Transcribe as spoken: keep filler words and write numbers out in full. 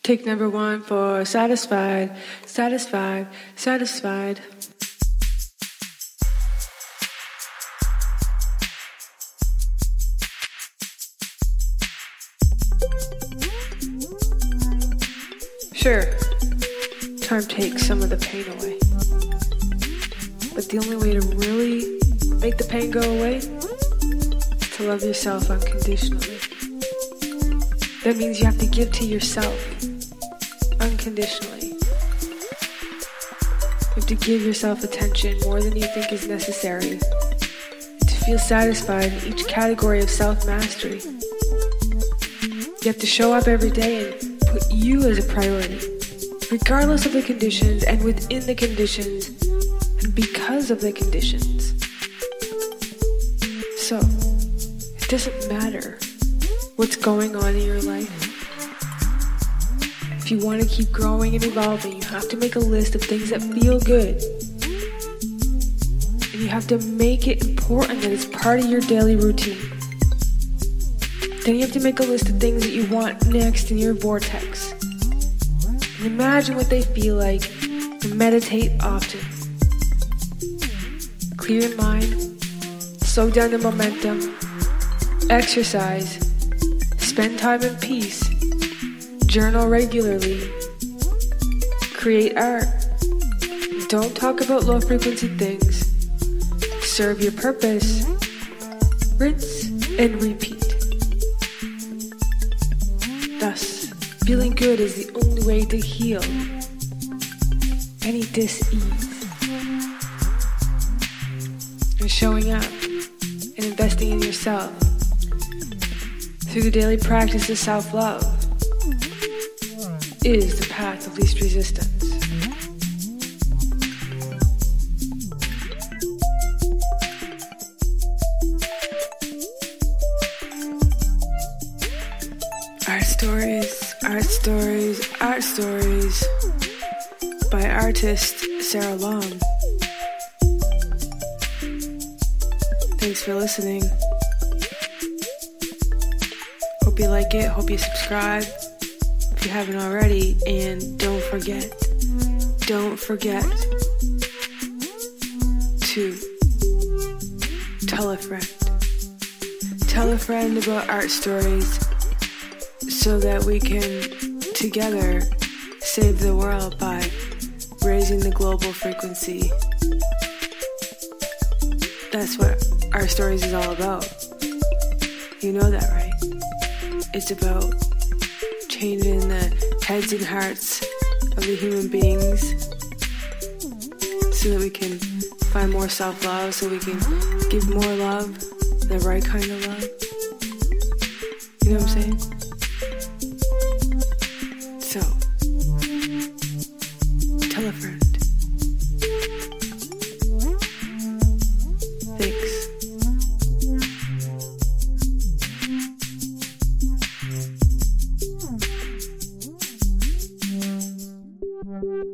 Take number one for satisfied, satisfied, satisfied. Sure, time takes some of the pain away. But the only way to really make the pain go away is to love yourself unconditionally. That means you have to give to yourself unconditionally. You have to give yourself attention more than you think is necessary to feel satisfied in each category of self-mastery. You have to show up every day and put you as a priority, regardless of the conditions and within the conditions and because of the conditions. So, it doesn't matter what's going on in your life. If you want to keep growing and evolving, you have to make a list of things that feel good. And you have to make it important that it's part of your daily routine. Then you have to make a list of things that you want next in your vortex. And imagine what they feel like and meditate often. Clear your mind, slow down the momentum, exercise, spend time in peace, journal regularly, create art, don't talk about low frequency things, serve your purpose, rinse and repeat. Thus, feeling good is the only way to heal any dis-ease. And showing up and investing in yourself through the daily practice of self-love is the path of least resistance. Art stories, art stories, art stories by artist Sarah Long. Thanks for listening. Hope you like it, hope you subscribe if you haven't already, and don't forget, don't forget to tell a friend. Tell a friend about art stories so that we can together save the world by raising the global frequency. That's what Art Stories is all about. You know that, right? It's about changing the heads and hearts of the human beings so that we can find more self-love, so we can give more love, the right kind of love. You know what I'm saying? So, tell a friend. Thanks.